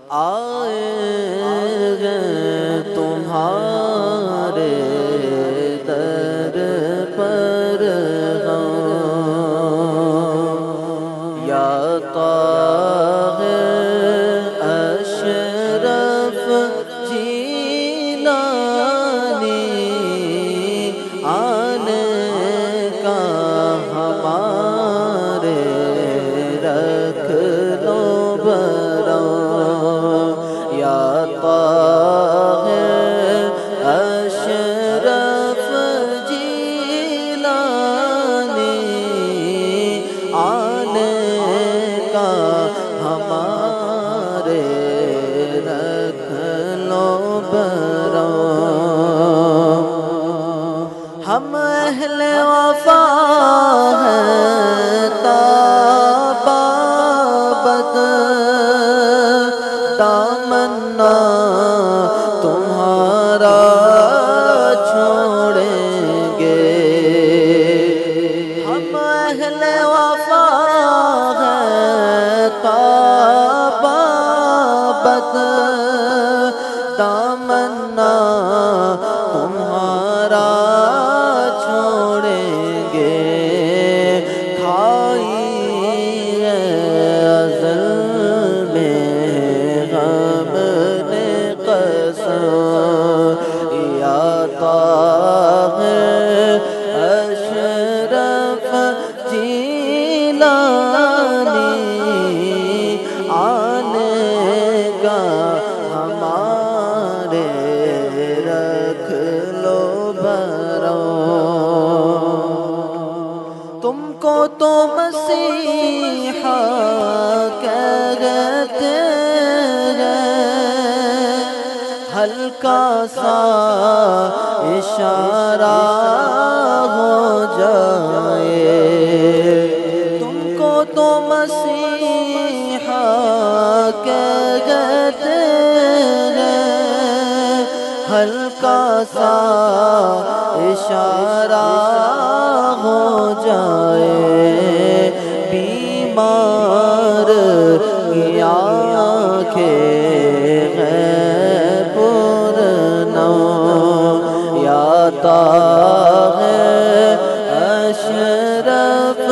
آئے گے تمہارے در پر یا طاہر اشرف جیلانی آنے کا ہمارے رکھ لو برا یا طاہر اشرف جیلانی آنے کا ہمارے رکھ لو برا ہم اہل وفا ہیں تابابد تمنا تمہارا چھوڑیں گے ہم اہل وفا ہیں تابابد تمنا تمہارا چھوڑیں گے کھائی ہے ازل میں غم نے قسم یا طاہر اشرف جیلانی آنے کا ہمارے رکھ لو برا تم کو تو مسیحا کہتے ہیں ہلکا سا اشارہ ہو جائے تم کو تو مسیحا کہتے ہیں ہلکا سا اشارہ ہو جائے بیمار کی آنکھیں ہیں پرنا یا طاہر اشرف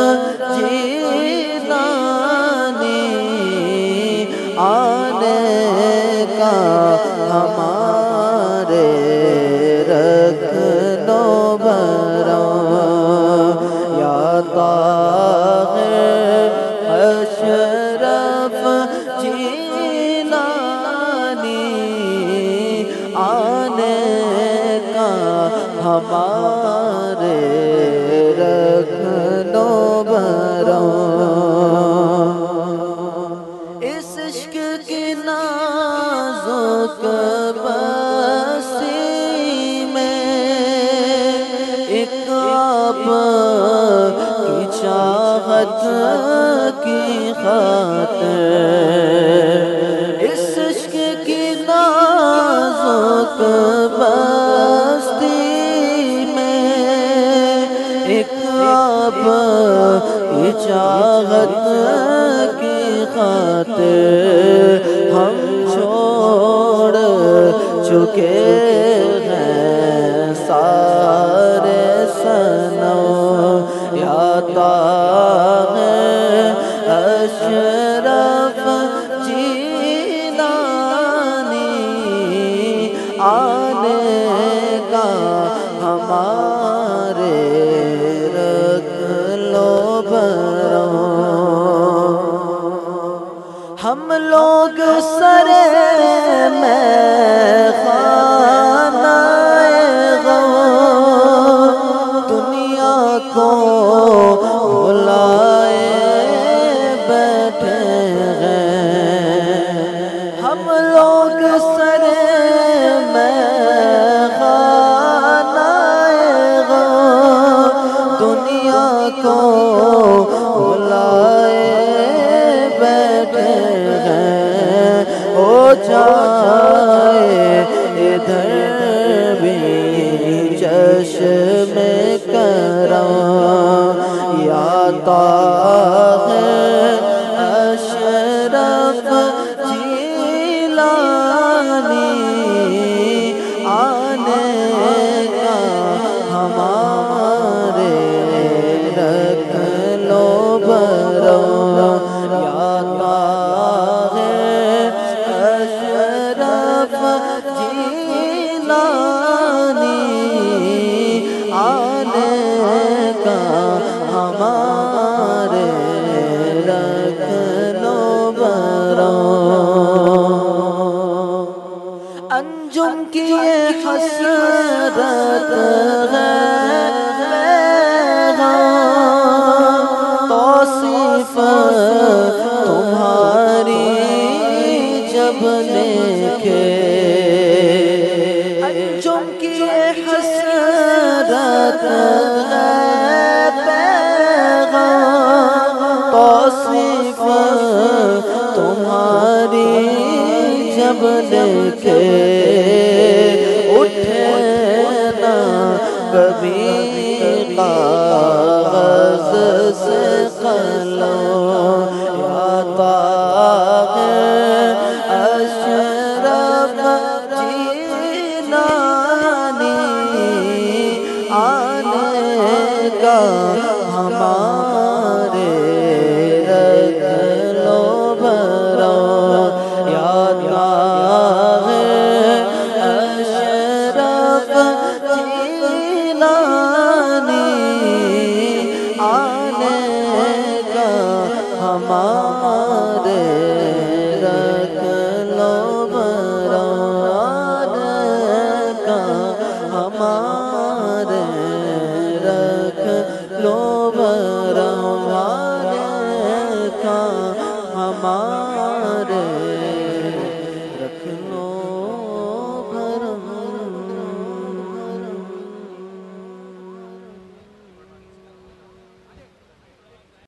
جیلانی آنے کا ہمارے رکھ لو برا یا طاہر اشرف جیلانی آنے کا ہمارے رکھ لو برا اس عشق کی نازک بستی میں ایک آپ کی چاہت کی خاطر اس عشق کی نازک بستی میں ایک آپ کی چاہت کی خاطر ہم چھوڑ چکے ہیں سارے صنم یا طاہر اشرف جیلانی آنے کا ہمارے رکھ لو برا ہم لوگ سرے میں خانہ غم دنیا کو بلائے بیٹھے ہیں ہم لوگ سرے میں خانہ غم دنیا کو بلائے بیٹھے ہیں ہو جائے ادھر بھی چشم کرم یا طاہر اشرف جیلانی توصیف تمہاری جب لکھے انجم کی حسرت پیغام توصیف تمہاری جب لکھے اٹھے نہ کبھی کاغذ سے قلم